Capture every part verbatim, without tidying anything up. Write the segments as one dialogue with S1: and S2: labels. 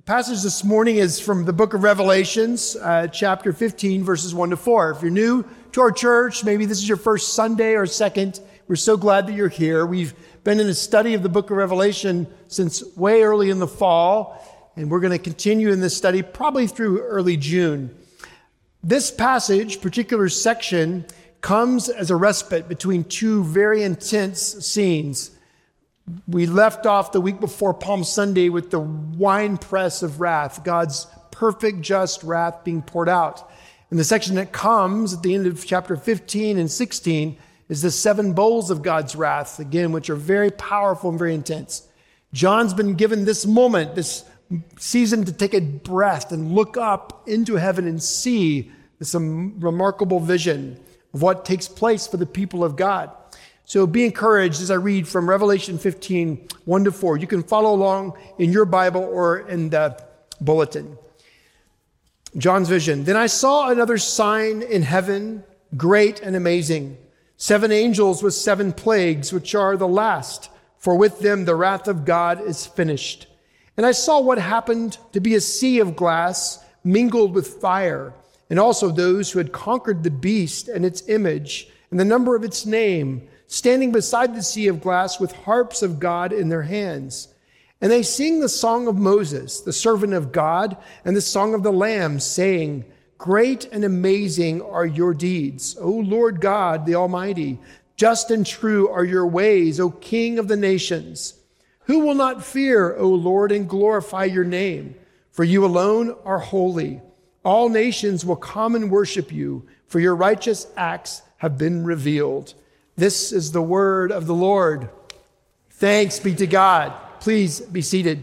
S1: passage this morning is from the book of Revelations, uh, chapter fifteen, verses one to four. If you're new to our church, maybe this is your first Sunday or second, we're so glad that you're here. We've been in a study of the book of Revelation since way early in the fall, and we're going to continue in this study probably through early June. This passage, particular section, comes as a respite between two very intense scenes. We left off the week before Palm Sunday with the winepress of wrath, God's perfect, just wrath being poured out. And the section that comes at the end of chapter fifteen and sixteen is the seven bowls of God's wrath, again, which are very powerful and very intense. John's been given this moment, this season to take a breath and look up into heaven and see this remarkable vision of what takes place for the people of God. So be encouraged as I read from Revelation fifteen, one to four. You can follow along in your Bible or in the bulletin. John's vision. Then I saw another sign in heaven, great and amazing. Seven angels with seven plagues, which are the last, for with them the wrath of God is finished. And I saw what happened to be a sea of glass mingled with fire, and also those who had conquered the beast and its image and the number of its name, standing beside the sea of glass with harps of God in their hands. And they sing the song of Moses, the servant of God, and the song of the Lamb, saying, Great and amazing are your deeds, O Lord God, the Almighty. Just and true are your ways, O King of the nations. Who will not fear, O Lord, and glorify your name? For you alone are holy. All nations will come and worship you, for your righteous acts have been revealed. This is the word of the Lord. Thanks be to God. Please be seated.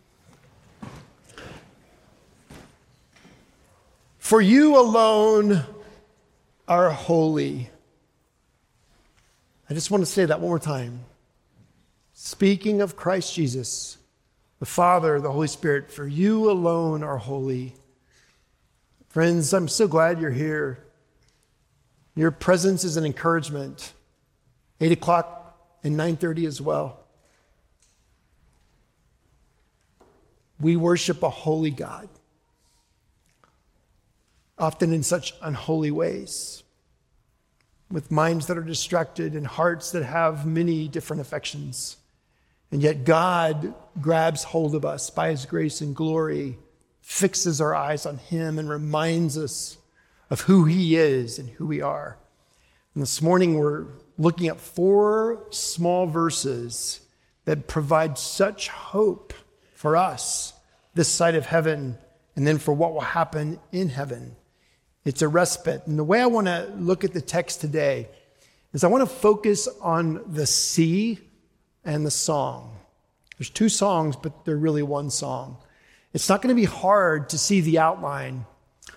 S1: For you alone are holy. I just want to say that one more time. Speaking of Christ Jesus, the Father, the Holy Spirit, for you alone are holy. Friends, I'm so glad you're here. Your presence is an encouragement. Eight o'clock and nine thirty as well. We worship a holy God, often in such unholy ways, with minds that are distracted and hearts that have many different affections. And yet God grabs hold of us by his grace and glory, fixes our eyes on him, and reminds us of who he is and who we are. And this morning we're looking at four small verses that provide such hope for us this side of heaven, and then for what will happen in heaven. It's a respite. And the way I want to look at the text today is I want to focus on the sea and the song. There's two songs, but they're really one song. It's not going to be hard to see the outline,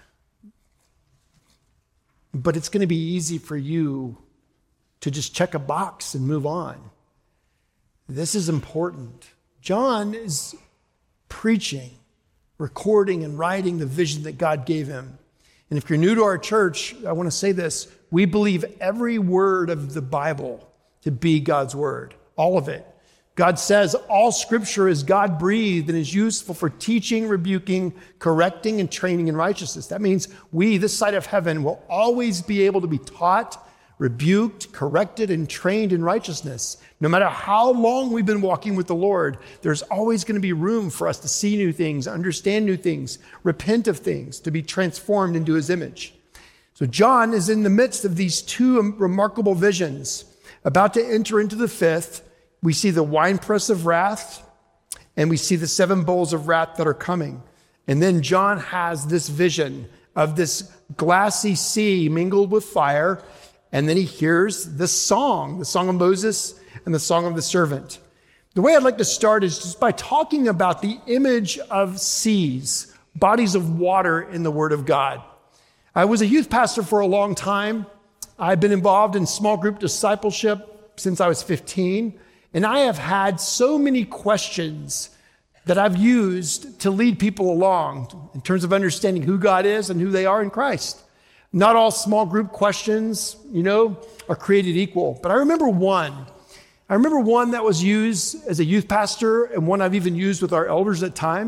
S1: but it's going to be easy for you to just check a box and move on. This is important. John is preaching, recording, and writing the vision that God gave him. And if you're new to our church, I want to say this. We believe every word of the Bible to be God's word, all of it. God says all scripture is God-breathed and is useful for teaching, rebuking, correcting, and training in righteousness. That means we, this side of heaven, will always be able to be taught, rebuked, corrected, and trained in righteousness. No matter how long we've been walking with the Lord, there's always going to be room for us to see new things, understand new things, repent of things, to be transformed into his image. So John is in the midst of these two remarkable visions. About to enter into the fifth, we see the winepress of wrath, and we see the seven bowls of wrath that are coming. And then John has this vision of this glassy sea mingled with fire, and then he hears this song, the song of Moses and the song of the servant. The way I'd like to start is just by talking about the image of seas, bodies of water in the Word of God. I was a youth pastor for a long time. I've been involved in small group discipleship since I was fifteen. And I have had so many questions that I've used to lead people along in terms of understanding who God is and who they are in Christ. Not all small group questions, you know, are created equal. But I remember one. I remember one that was used as a youth pastor and one I've even used with our elders at times.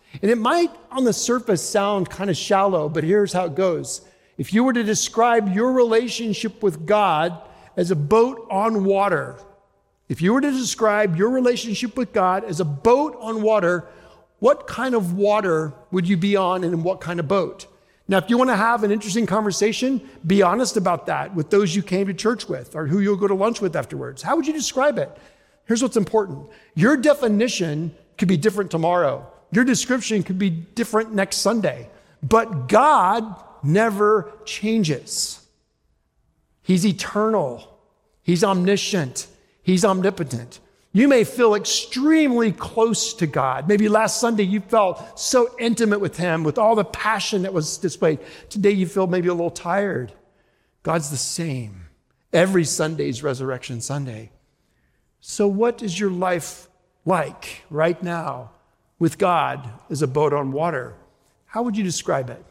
S1: And it might, on the surface, sound kind of shallow, but here's how it goes. If you were to describe your relationship with God as a boat on water, if you were to describe your relationship with God as a boat on water, what kind of water would you be on and in what kind of boat? Now, if you want to have an interesting conversation, be honest about that with those you came to church with or who you'll go to lunch with afterwards. How would you describe it? Here's what's important. Your definition could be different tomorrow. Your description could be different next Sunday. But God never changes. He's eternal. He's omniscient. He's omnipotent. You may feel extremely close to God. Maybe last Sunday you felt so intimate with him, with all the passion that was displayed. Today you feel maybe a little tired. God's the same. Every Sunday is Resurrection Sunday. So what is your life like right now with God as a boat on water? How would you describe it?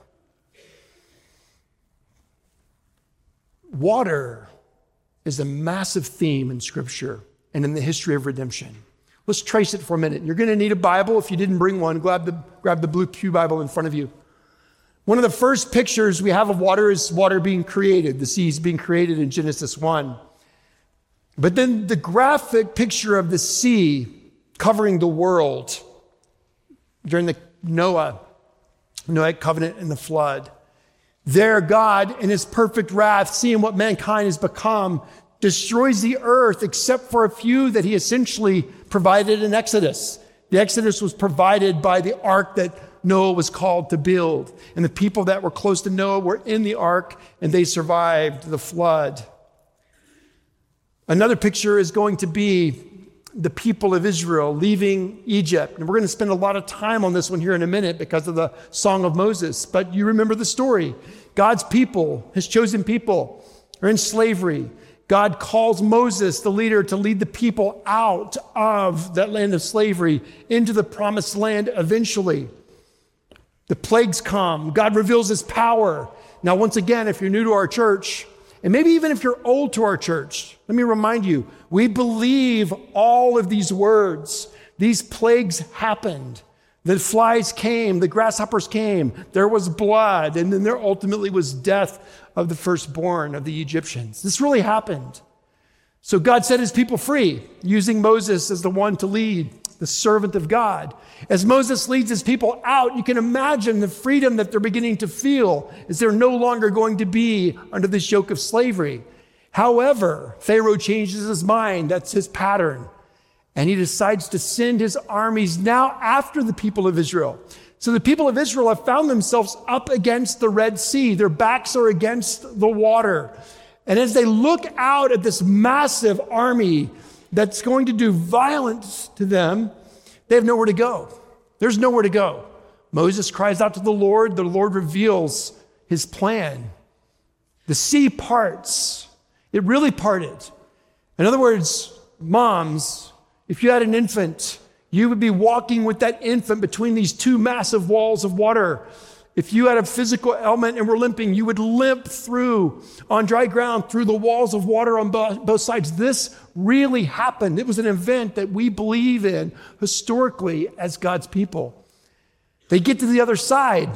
S1: Water is a massive theme in Scripture and in the history of redemption. Let's trace it for a minute. You're going to need a Bible. If you didn't bring one, grab the, grab the Blue Pew Bible in front of you. One of the first pictures we have of water is water being created, the seas being created in Genesis one. But then the graphic picture of the sea covering the world during the Noah, Noahic covenant and the flood. There, God, in his perfect wrath, seeing what mankind has become, destroys the earth except for a few that he essentially provided in Exodus. The Exodus was provided by the ark that Noah was called to build. And the people that were close to Noah were in the ark and they survived the flood. Another picture is going to be the people of Israel leaving Egypt. And we're going to spend a lot of time on this one here in a minute because of the Song of Moses. But you remember the story. God's people, his chosen people, are in slavery. God calls Moses, the leader, to lead the people out of that land of slavery into the promised land eventually. The plagues come. God reveals his power. Now, once again, if you're new to our church, and maybe even if you're old to our church, let me remind you, we believe all of these words. These plagues happened. The flies came, the grasshoppers came, there was blood, and then there ultimately was death of the firstborn of the Egyptians. This really happened. So God set his people free, using Moses as the one to lead, the servant of God. As Moses leads his people out, you can imagine the freedom that they're beginning to feel as they're no longer going to be under this yoke of slavery. However, Pharaoh changes his mind. That's his pattern. And he decides to send his armies now after the people of Israel. So the people of Israel have found themselves up against the Red Sea. Their backs are against the water. And as they look out at this massive army that's going to do violence to them, they have nowhere to go. There's nowhere to go. Moses cries out to the Lord. The Lord reveals his plan. The sea parts. It really parted. In other words, moms, if you had an infant, you would be walking with that infant between these two massive walls of water. If you had a physical ailment and were limping, you would limp through on dry ground through the walls of water on both sides. This really happened. It was an event that we believe in historically as God's people. They get to the other side.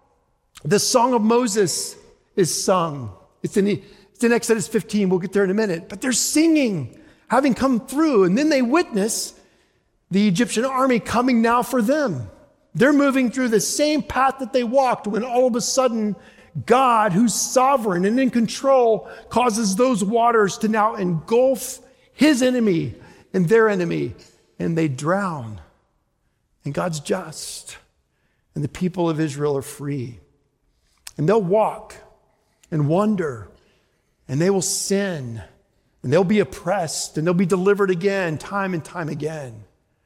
S1: The Song of Moses is sung. It's in, it's in Exodus fifteen. We'll get there in a minute. But they're singing, having come through, and then they witness the Egyptian army coming now for them. They're moving through the same path that they walked when all of a sudden God, who's sovereign and in control, causes those waters to now engulf his enemy and their enemy, and they drown. And God's just, and the people of Israel are free. And they'll walk and wander, and they will sin, and they'll be oppressed, and they'll be delivered again, time and time again.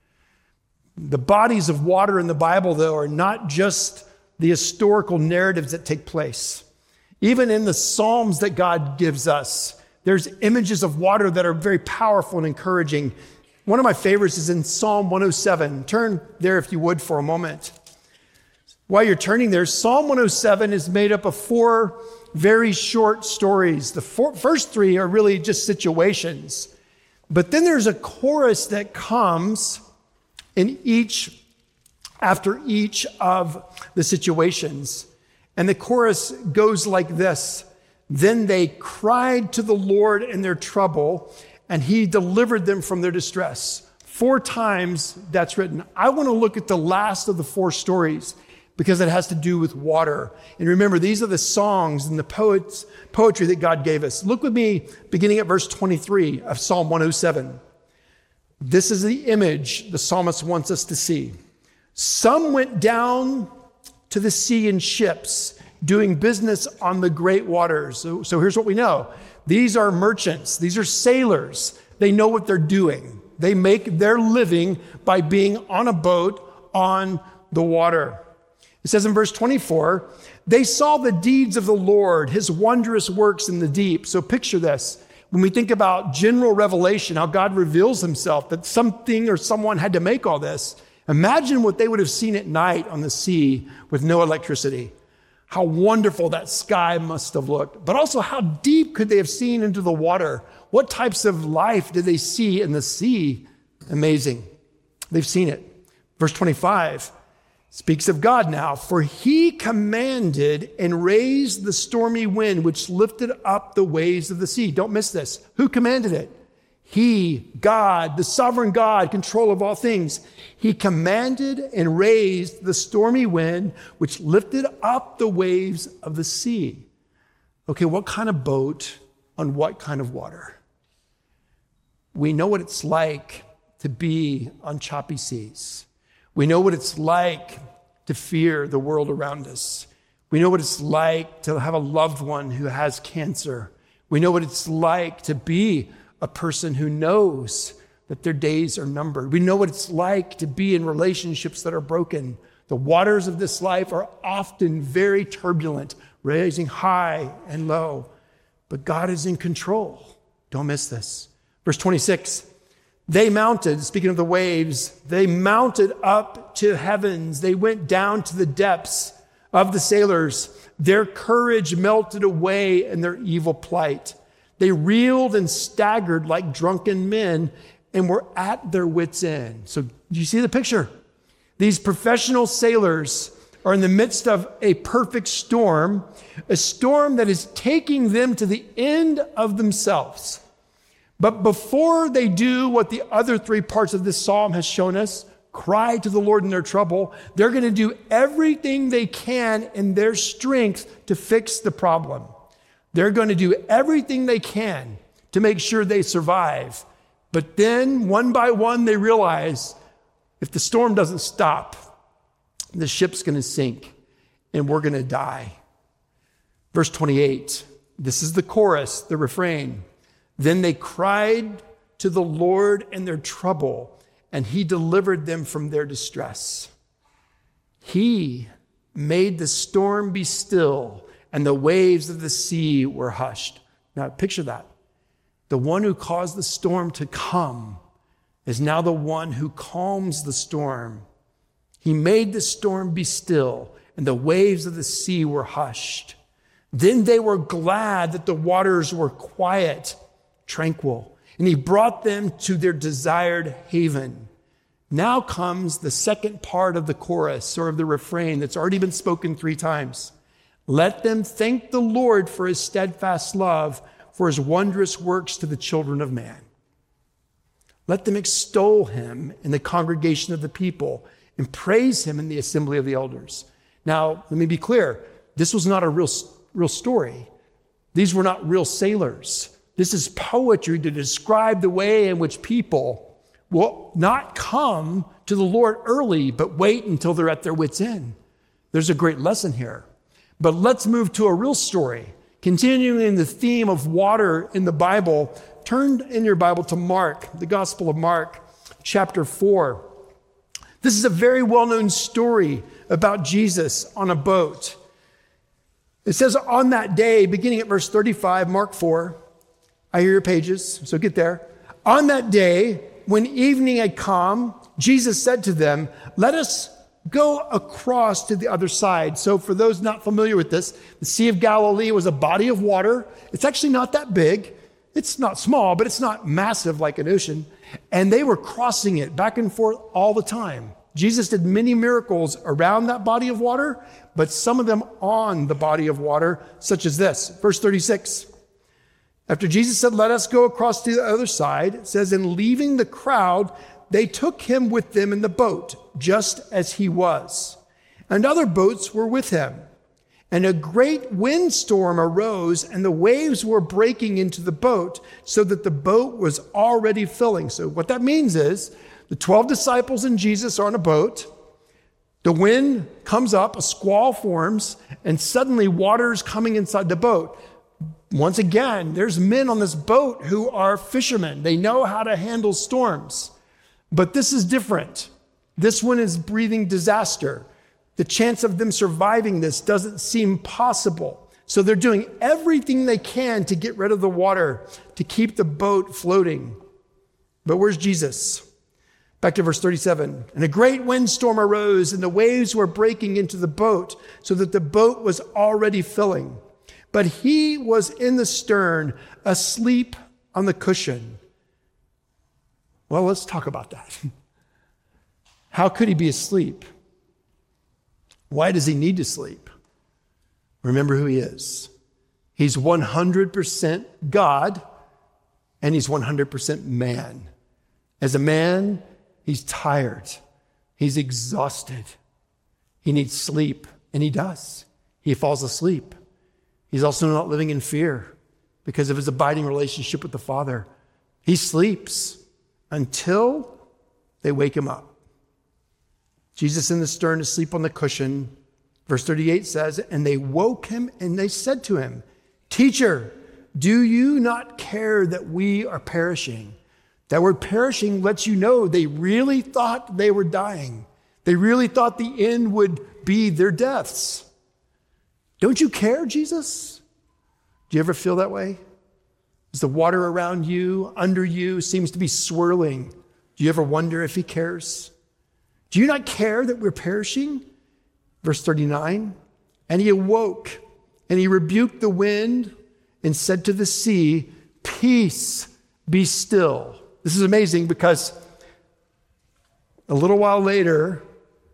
S1: The bodies of water in the Bible, though, are not just the historical narratives that take place. Even in the Psalms that God gives us, there's images of water that are very powerful and encouraging. One of my favorites is in Psalm one oh seven. Turn there if you would for a moment. While you're turning there, Psalm one oh seven is made up of four very short stories. The four, first three are really just situations. But then there's a chorus that comes in each after each of the situations. And the chorus goes like this. Then they cried to the Lord in their trouble, and he delivered them from their distress. Four times that's written. I want to look at the last of the four stories because it has to do with water. And remember, these are the songs and the poets, poetry that God gave us. Look with me, beginning at verse twenty-three of Psalm one oh seven. This is the image the psalmist wants us to see. Some went down to the sea in ships, doing business on the great waters. So, so here's what we know. These are merchants. These are sailors. They know what they're doing. They make their living by being on a boat on the water. It says in verse twenty-four, they saw the deeds of the Lord, his wondrous works in the deep. So picture this. When we think about general revelation, how God reveals himself, that something or someone had to make all this. Imagine what they would have seen at night on the sea with no electricity. How wonderful that sky must have looked. But also, how deep could they have seen into the water? What types of life did they see in the sea? Amazing. They've seen it. Verse twenty-five speaks of God now. For he commanded and raised the stormy wind, which lifted up the waves of the sea. Don't miss this. Who commanded it? He, God, the sovereign God, control of all things. He commanded and raised the stormy wind, which lifted up the waves of the sea. Okay, what kind of boat on what kind of water? We know what it's like to be on choppy seas. We know what it's like to fear the world around us. We know what it's like to have a loved one who has cancer. We know what it's like to be a person who knows that their days are numbered. We know what it's like to be in relationships that are broken. The waters of this life are often very turbulent, rising high and low. But God is in control. Don't miss this. Verse twenty-six, they mounted, speaking of the waves, they mounted up to heavens. They went down to the depths of the sailors. Their courage melted away in their evil plight. They reeled and staggered like drunken men and were at their wits' end. So do you see the picture? These professional sailors are in the midst of a perfect storm, a storm that is taking them to the end of themselves. But before they do what the other three parts of this psalm has shown us, cry to the Lord in their trouble, they're going to do everything they can in their strength to fix the problem. They're going to do everything they can to make sure they survive. But then, one by one, they realize if the storm doesn't stop, the ship's going to sink and we're going to die. Verse twenty-eight, this is the chorus, the refrain. Then they cried to the Lord in their trouble, and he delivered them from their distress. He made the storm be still, and the waves of the sea were hushed. Now, picture that. The one who caused the storm to come is now the one who calms the storm. He made the storm be still, and the waves of the sea were hushed. Then they were glad that the waters were quiet, tranquil, and he brought them to their desired haven. Now comes the second part of the chorus, or of the refrain that's already been spoken three times. Let them thank the Lord for his steadfast love, for his wondrous works to the children of man. Let them extol him in the congregation of the people and praise him in the assembly of the elders. Now, let me be clear. This was not a real, real story. These were not real sailors. This is poetry to describe the way in which people will not come to the Lord early, but wait until they're at their wits' end. There's a great lesson here. But let's move to a real story. Continuing the theme of water in the Bible, turn in your Bible to Mark, the Gospel of Mark, chapter four. This is a very well-known story about Jesus on a boat. It says, on that day, beginning at verse thirty-five, Mark four, I hear your pages, so get there. On that day, when evening had come, Jesus said to them, let us go across to the other side. So for those not familiar with this, the Sea of Galilee was a body of water. It's actually not that big. It's not small, but it's not massive like an ocean. And they were crossing it back and forth all the time. Jesus did many miracles around that body of water, but some of them on the body of water, such as this. Verse thirty-six. After Jesus said, let us go across to the other side, it says, and leaving the crowd, they took him with them in the boat, just as he was. And other boats were with him. And a great windstorm arose, and the waves were breaking into the boat, so that the boat was already filling. So what that means is, the twelve disciples and Jesus are on a boat. The wind comes up, a squall forms, and suddenly water is coming inside the boat. Once again, there's men on this boat who are fishermen. They know how to handle storms. But this is different. This one is breathing disaster. The chance of them surviving this doesn't seem possible. So they're doing everything they can to get rid of the water, to keep the boat floating. But where's Jesus? Back to verse thirty-seven. And a great windstorm arose, and the waves were breaking into the boat, so that the boat was already filling. But he was in the stern, asleep on the cushion. Well, let's talk about that. How could he be asleep? Why does he need to sleep? Remember who he is. He's one hundred percent God, and he's one hundred percent man. As a man, he's tired. He's exhausted. He needs sleep, and he does. He falls asleep. He's also not living in fear because of his abiding relationship with the Father. He sleeps until they wake him up. Jesus in the stern, asleep on the cushion. Verse thirty-eight says, and they woke him and they said to him, Teacher, do you not care that we are perishing? That word perishing lets you know they really thought they were dying. They really thought the end would be their deaths. Don't you care, Jesus? Do you ever feel that way? As the water around you, under you, seems to be swirling, do you ever wonder if he cares? Do you not care that we're perishing? Verse thirty-nine, and he awoke, and he rebuked the wind and said to the sea, Peace, be still. This is amazing because a little while later,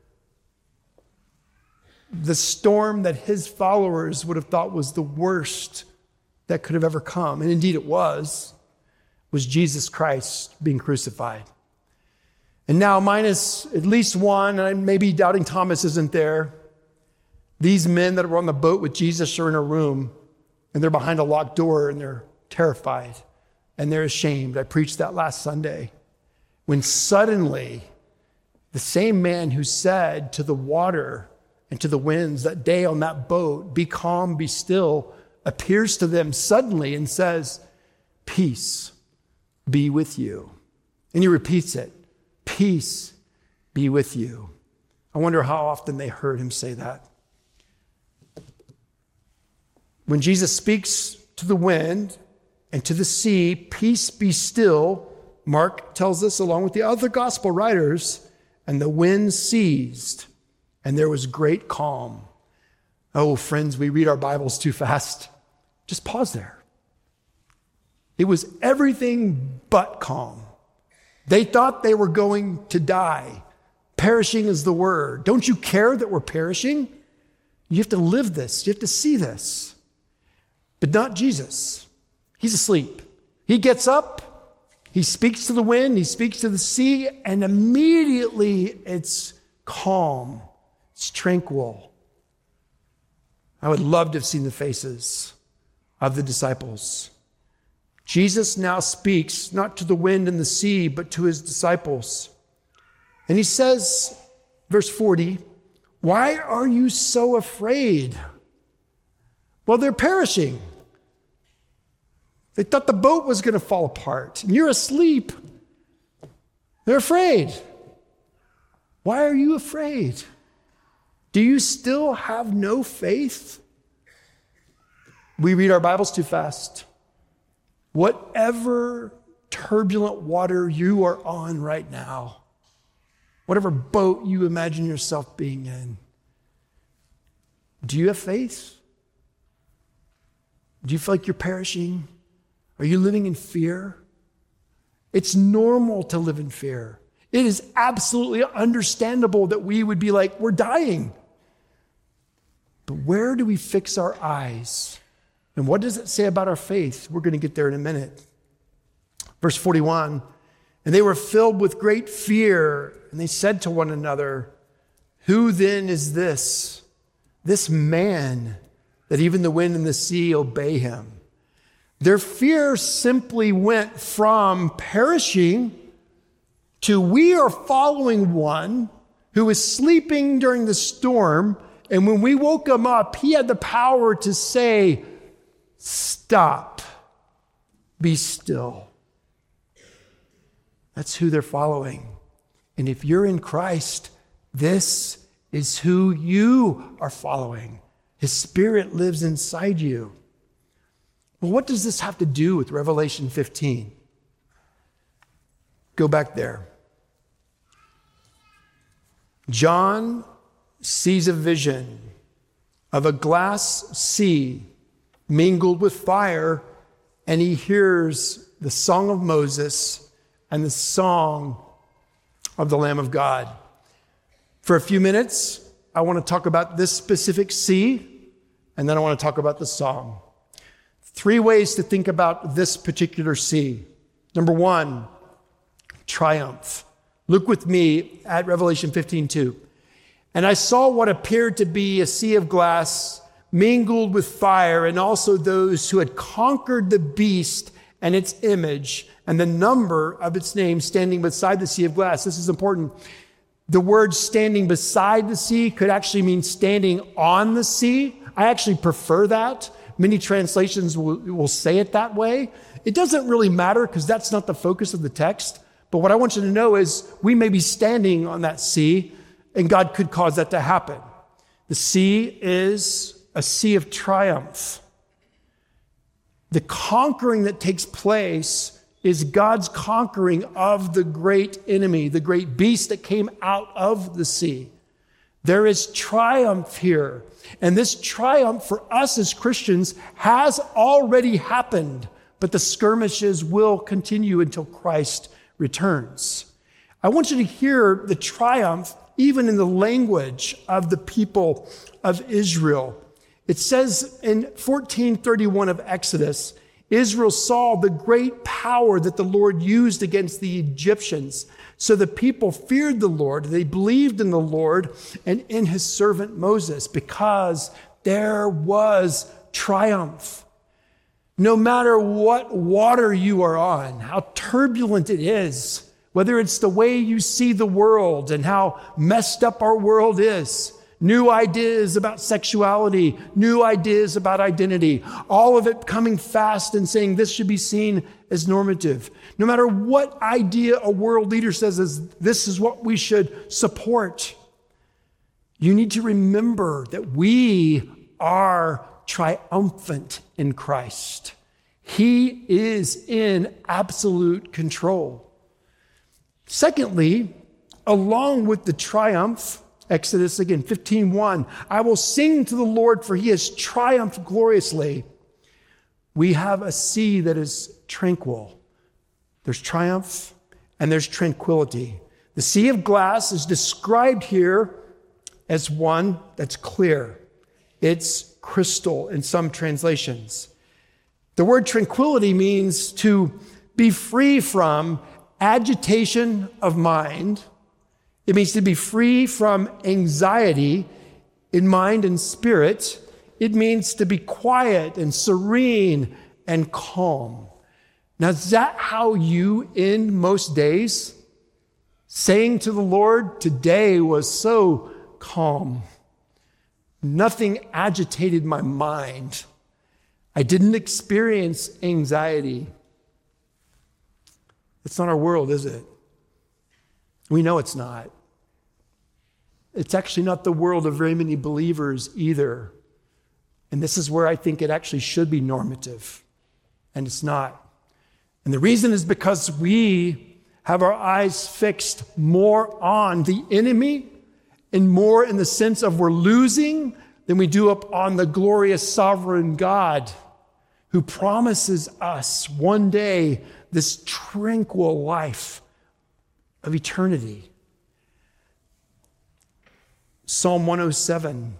S1: the storm that his followers would have thought was the worst that could have ever come, and indeed it was, was Jesus Christ being crucified. And now, minus at least one, and maybe doubting Thomas isn't there, these men that were on the boat with Jesus are in a room, and they're behind a locked door, and they're terrified, and they're ashamed. I preached that last Sunday. When suddenly, the same man who said to the water and to the winds that day on that boat, be calm, be still, appears to them suddenly and says, Peace be with you. And he repeats it, Peace be with you. I wonder how often they heard him say that. When Jesus speaks to the wind and to the sea, peace be still, Mark tells us along with the other gospel writers, and the wind ceased, and there was great calm. Oh, friends, we read our Bibles too fast. Just pause there. It was everything but calm. They thought they were going to die. Perishing is the word. Don't you care that we're perishing? You have to live this. You have to see this. But not Jesus. He's asleep. He gets up, he speaks to the wind, he speaks to the sea, and immediately it's calm. It's tranquil. I would love to have seen the faces of the disciples. Jesus now speaks not to the wind and the sea, but to his disciples. And he says, verse forty, why are you so afraid? Well, they're perishing. They thought the boat was going to fall apart, and you're asleep. They're afraid. Why are you afraid? Do you still have no faith? We read our Bibles too fast. Whatever turbulent water you are on right now, whatever boat you imagine yourself being in, do you have faith? Do you feel like you're perishing? Are you living in fear? It's normal to live in fear. It is absolutely understandable that we would be like, we're dying. But where do we fix our eyes? And what does it say about our faith? We're going to get there in a minute. Verse forty-one, and they were filled with great fear, and they said to one another, who then is this, this man, that even the wind and the sea obey him? Their fear simply went from perishing to we are following one who was sleeping during the storm, and when we woke him up, he had the power to say, stop, be still. That's who they're following. And if you're in Christ, this is who you are following. His Spirit lives inside you. Well, what does this have to do with Revelation fifteen? Go back there. John sees a vision of a glass sea mingled with fire, and he hears the song of Moses and the song of the Lamb of God. For a few minutes, I want to talk about this specific sea, and then I want to talk about the song. Three ways to think about this particular sea. Number one, triumph. Look with me at Revelation fifteen two. And I saw what appeared to be a sea of glass mingled with fire, and also those who had conquered the beast and its image and the number of its name standing beside the sea of glass. This is important. The word standing beside the sea could actually mean standing on the sea. I actually prefer that. Many translations will, will say it that way. It doesn't really matter because that's not the focus of the text. But what I want you to know is we may be standing on that sea, and God could cause that to happen. The sea is a sea of triumph. The conquering that takes place is God's conquering of the great enemy, the great beast that came out of the sea. There is triumph here. And this triumph for us as Christians has already happened, but the skirmishes will continue until Christ returns. I want you to hear the triumph even in the language of the people of Israel. It says in fourteen thirty-one of Exodus, Israel saw the great power that the Lord used against the Egyptians. So the people feared the Lord. They believed in the Lord and in his servant Moses because there was triumph. No matter what water you are on, how turbulent it is, whether it's the way you see the world and how messed up our world is, new ideas about sexuality, new ideas about identity, all of it coming fast and saying this should be seen as normative. No matter what idea a world leader says is this is what we should support, you need to remember that we are triumphant in Christ. He is in absolute control. Secondly, along with the triumph, Exodus again, fifteen one, I will sing to the Lord for he has triumphed gloriously. We have a sea that is tranquil. There's triumph and there's tranquility. The sea of glass is described here as one that's clear. It's crystal in some translations. The word tranquility means to be free from agitation of mind. It means to be free from anxiety in mind and spirit. It means to be quiet and serene and calm. Now, is that how you end most days? Saying to the Lord, today was so calm. Nothing agitated my mind. I didn't experience anxiety. It's not our world, is it? We know it's not. It's actually not the world of very many believers either. And this is where I think it actually should be normative. And it's not. And the reason is because we have our eyes fixed more on the enemy and more in the sense of we're losing than we do up on the glorious sovereign God who promises us one day this tranquil life of eternity. Psalm one oh seven,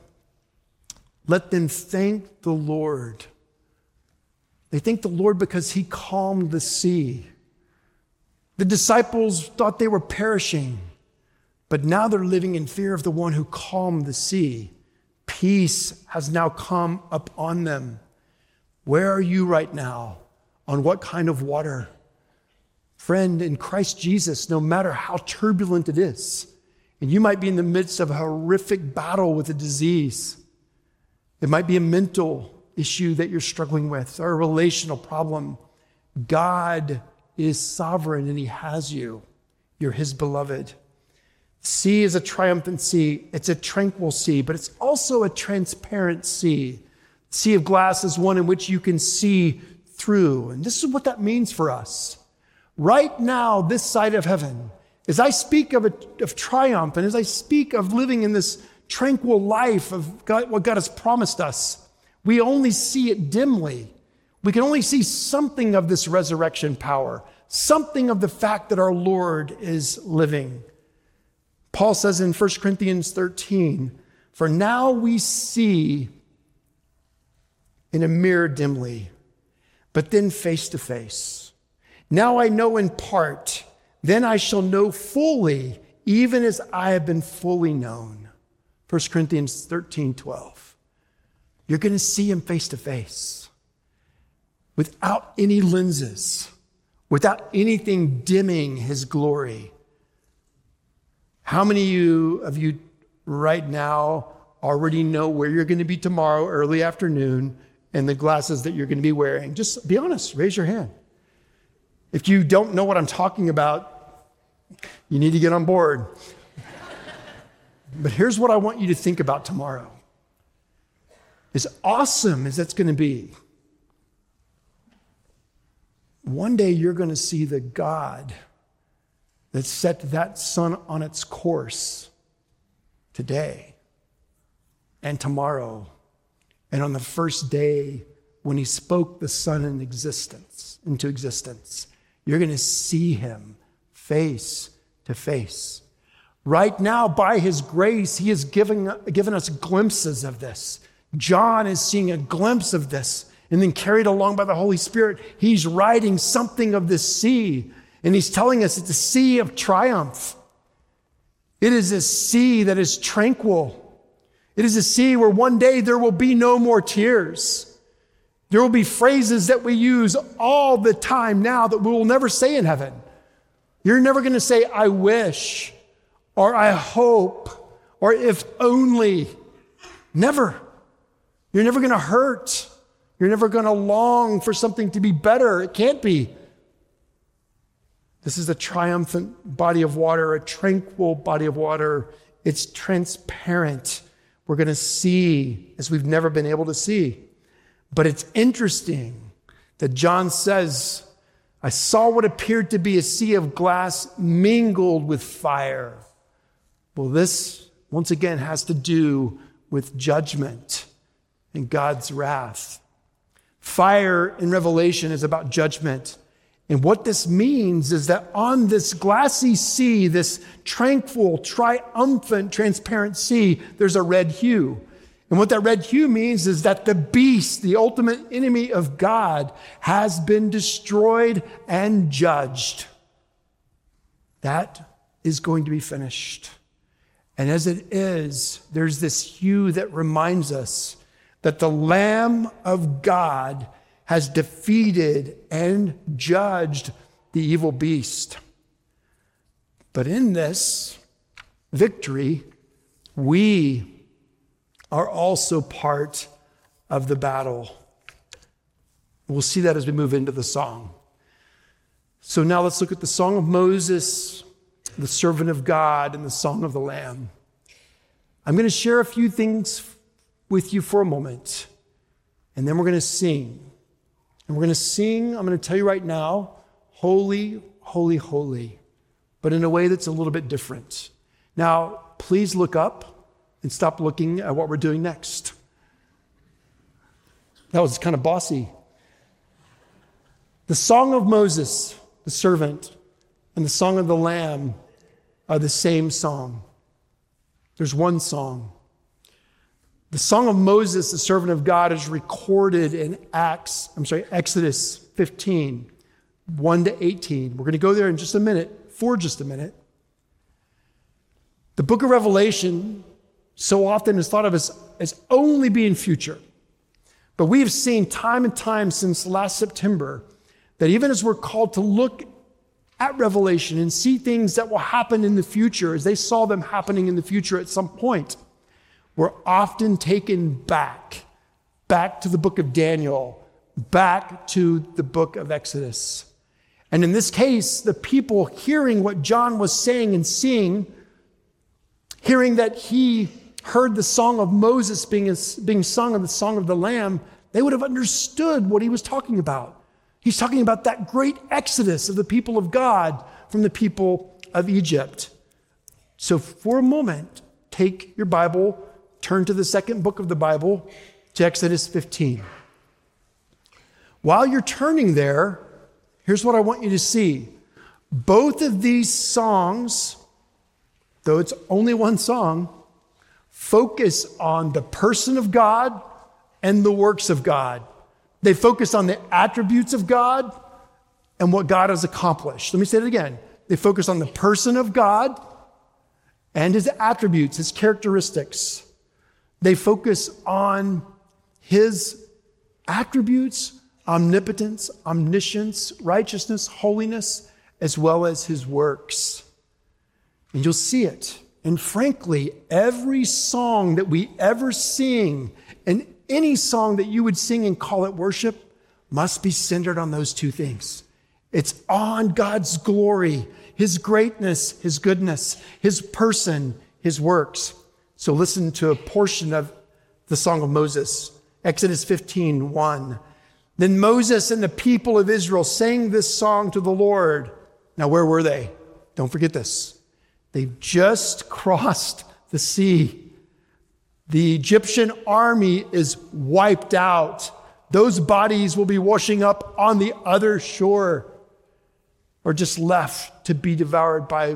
S1: let them thank the Lord. They thank the Lord because he calmed the sea. The disciples thought they were perishing, but now they're living in fear of the one who calmed the sea. Peace has now come upon them. Where are you right now? On what kind of water? Friend, in Christ Jesus, no matter how turbulent it is, and you might be in the midst of a horrific battle with a disease. It might be a mental issue that you're struggling with or a relational problem. God is sovereign and he has you. You're his beloved. Sea is a triumphant sea. It's a tranquil sea, but it's also a transparent sea. The sea of glass is one in which you can see through. And this is what that means for us. Right now, this side of heaven, as I speak of, a, of triumph and as I speak of living in this tranquil life of God, what God has promised us, we only see it dimly. We can only see something of this resurrection power, something of the fact that our Lord is living. Paul says in First Corinthians thirteen, for now we see in a mirror dimly, but then face to face. Now I know in part, then I shall know fully, even as I have been fully known. First Corinthians thirteen, twelve. You're going to see him face to face without any lenses, without anything dimming his glory. How many of you, of you right now already know where you're going to be tomorrow, early afternoon, and the glasses that you're going to be wearing? Just be honest, raise your hand. If you don't know what I'm talking about, you need to get on board. But here's what I want you to think about tomorrow. As awesome as that's going to be, one day you're going to see the God that set that sun on its course today and tomorrow and on the first day when he spoke the sun in existence, into existence. You're going to see him face to face. Right now, by his grace, he is giving, given us glimpses of this. John is seeing a glimpse of this, and then carried along by the Holy Spirit, he's writing something of this sea, and he's telling us it's a sea of triumph. It is a sea that is tranquil. It is a sea where one day there will be no more tears. There will be phrases that we use all the time now that we will never say in heaven. You're never going to say, I wish, or I hope, or if only. Never. You're never going to hurt. You're never going to long for something to be better. It can't be. This is a triumphant body of water, a tranquil body of water. It's transparent. We're going to see as we've never been able to see. But it's interesting that John says, I saw what appeared to be a sea of glass mingled with fire. Well, this, once again, has to do with judgment and God's wrath. Fire in Revelation is about judgment. And what this means is that on this glassy sea, this tranquil, triumphant, transparent sea, there's a red hue. And what that red hue means is that the beast, the ultimate enemy of God, has been destroyed and judged. That is going to be finished. And as it is, there's this hue that reminds us that the Lamb of God has defeated and judged the evil beast. But in this victory, we are also part of the battle. We'll see that as we move into the song. So now let's look at the Song of Moses, the servant of God, and the Song of the Lamb. I'm going to share a few things with you for a moment, and then we're going to sing. And we're going to sing, I'm going to tell you right now, holy, holy, holy, but in a way that's a little bit different. Now, please look up and stop looking at what we're doing next. That was kind of bossy. The Song of Moses, the servant, and the Song of the Lamb are the same song. There's one song. The Song of Moses, the servant of God, is recorded in Acts, I'm sorry, Exodus fifteen, one to eighteen. We're going to go there in just a minute, for just a minute. The book of Revelation so often is thought of as, as only being future. But we have seen time and time since last September that even as we're called to look at Revelation and see things that will happen in the future, as they saw them happening in the future at some point, we're often taken back, back to the book of Daniel, back to the book of Exodus. And in this case, the people hearing what John was saying and seeing, hearing that he heard the song of Moses being, being sung and the song of the Lamb, they would have understood what he was talking about. He's talking about that great exodus of the people of God from the people of Egypt. So for a moment, take your Bible, turn to the second book of the Bible, to Exodus fifteen. While you're turning there, here's what I want you to see. Both of these songs, though it's only one song, focus on the person of God and the works of God. They focus on the attributes of God and what God has accomplished. Let me say it again. They focus on the person of God and his attributes, his characteristics. They focus on his attributes, omnipotence, omniscience, righteousness, holiness, as well as his works. And you'll see it. And frankly, every song that we ever sing, and any song that you would sing and call it worship, must be centered on those two things. It's on God's glory, his greatness, his goodness, his person, his works. So listen to a portion of the Song of Moses, Exodus fifteen, one. Then Moses and the people of Israel sang this song to the Lord. Now, where were they? Don't forget this. They've just crossed the sea. The Egyptian army is wiped out. Those bodies will be washing up on the other shore, or just left to be devoured by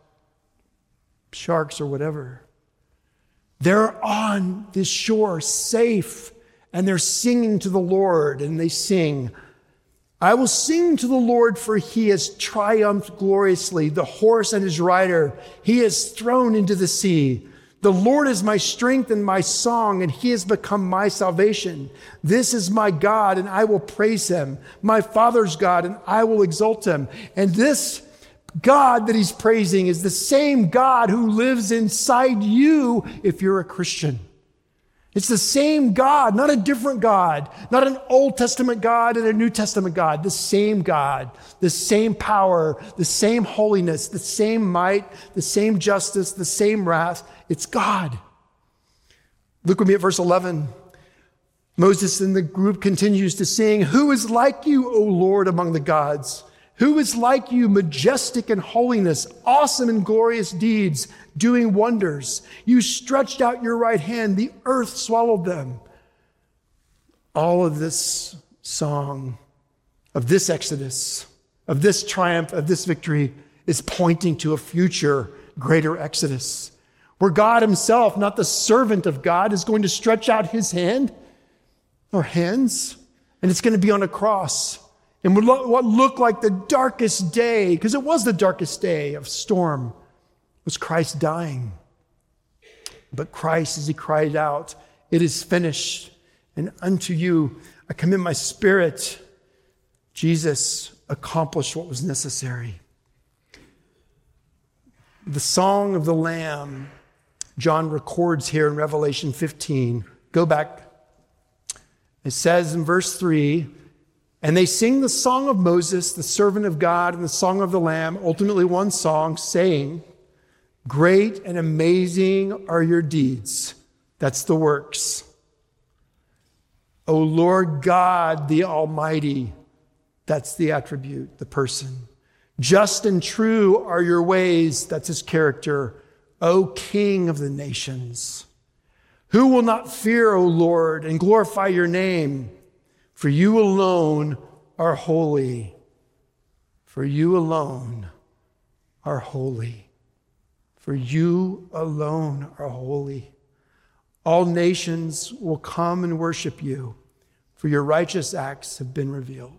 S1: sharks or whatever. They're on this shore safe, and they're singing to the Lord, and they sing, I will sing to the Lord, for he has triumphed gloriously. The horse and his rider he has thrown into the sea. The Lord is my strength and my song, and he has become my salvation. This is my God, and I will praise him. My Father's God, and I will exalt him. And this God that he's praising is the same God who lives inside you if you're a Christian. It's the same God, not a different God, not an Old Testament God and a New Testament God. The same God, the same power, the same holiness, the same might, the same justice, the same wrath. It's God. Look with me at verse eleven. Moses and the group continues to sing, who is like you, O Lord, among the gods? Who is like you, majestic in holiness, awesome in glorious deeds, doing wonders? You stretched out your right hand, the earth swallowed them. All of this song, of this exodus, of this triumph, of this victory, is pointing to a future greater exodus, where God himself, not the servant of God, is going to stretch out his hand or hands, and it's going to be on a cross. And what looked like the darkest day, because it was the darkest day of storm, was Christ dying. But Christ, as he cried out, it is finished, and unto you I commit my spirit. Jesus accomplished what was necessary. The song of the Lamb, John records here in Revelation fifteen. Go back. It says in verse three, and they sing the song of Moses, the servant of God, and the song of the Lamb, ultimately one song, saying, great and amazing are your deeds. That's the works. O Lord God, the Almighty. That's the attribute, the person. Just and true are your ways. That's his character. O King of the nations. Who will not fear, O Lord, and glorify your name? For you alone are holy. For you alone are holy. for you alone are holy. All nations will come and worship you, for your righteous acts have been revealed.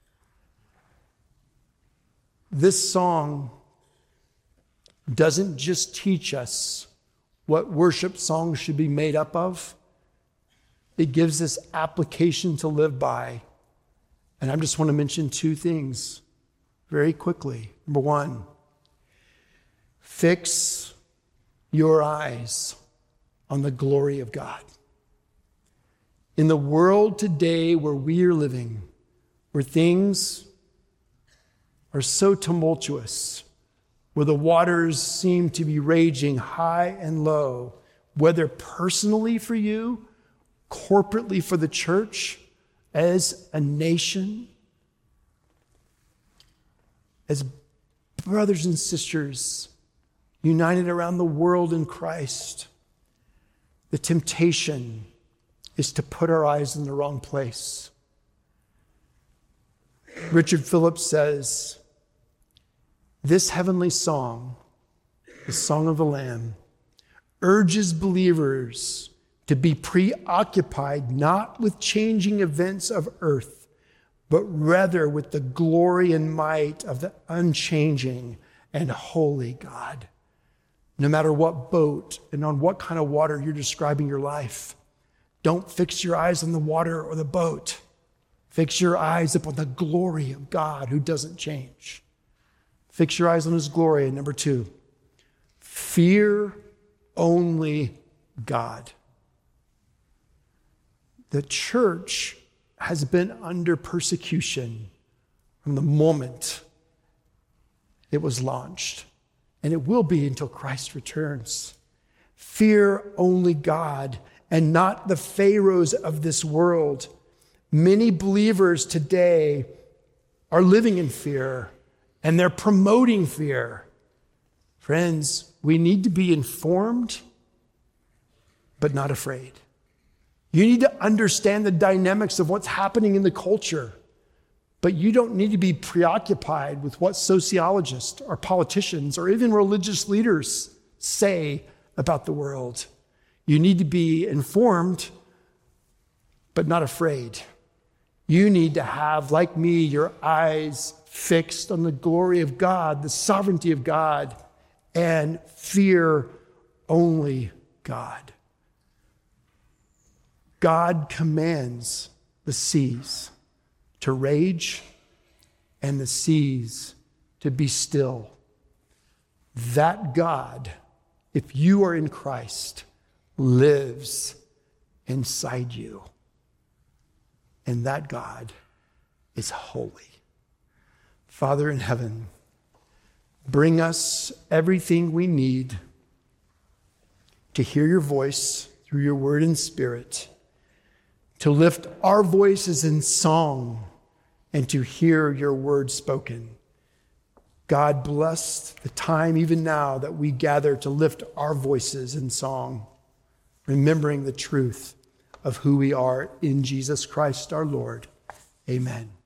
S1: This song doesn't just teach us what worship songs should be made up of. It gives us application to live by. And I just want to mention two things very quickly. Number one, fix your eyes on the glory of God. In the world today where we are living, where things are so tumultuous, where the waters seem to be raging high and low, whether personally for you, corporately for the church, as a nation, as brothers and sisters united around the world in Christ, the temptation is to put our eyes in the wrong place. Richard Phillips says, this heavenly song, the Song of the Lamb, urges believers to be preoccupied not with changing events of earth, but rather with the glory and might of the unchanging and holy God. No matter what boat and on what kind of water you're describing your life, don't fix your eyes on the water or the boat. Fix your eyes upon the glory of God who doesn't change. Fix your eyes on his glory. And number two, fear only God. The church has been under persecution from the moment it was launched, and it will be until Christ returns. Fear only God and not the pharaohs of this world. Many believers today are living in fear, and they're promoting fear. Friends, we need to be informed, but not afraid. You need to understand the dynamics of what's happening in the culture, but you don't need to be preoccupied with what sociologists or politicians or even religious leaders say about the world. You need to be informed, but not afraid. You need to have, like me, your eyes fixed on the glory of God, the sovereignty of God, and fear only God. God commands the seas to rage and the seas to be still. That God, if you are in Christ, lives inside you. And that God is holy. Father in heaven, bring us everything we need to hear your voice through your word and spirit, to lift our voices in song, and to hear your word spoken. God, bless the time even now that we gather to lift our voices in song, remembering the truth of who we are in Jesus Christ our Lord. Amen.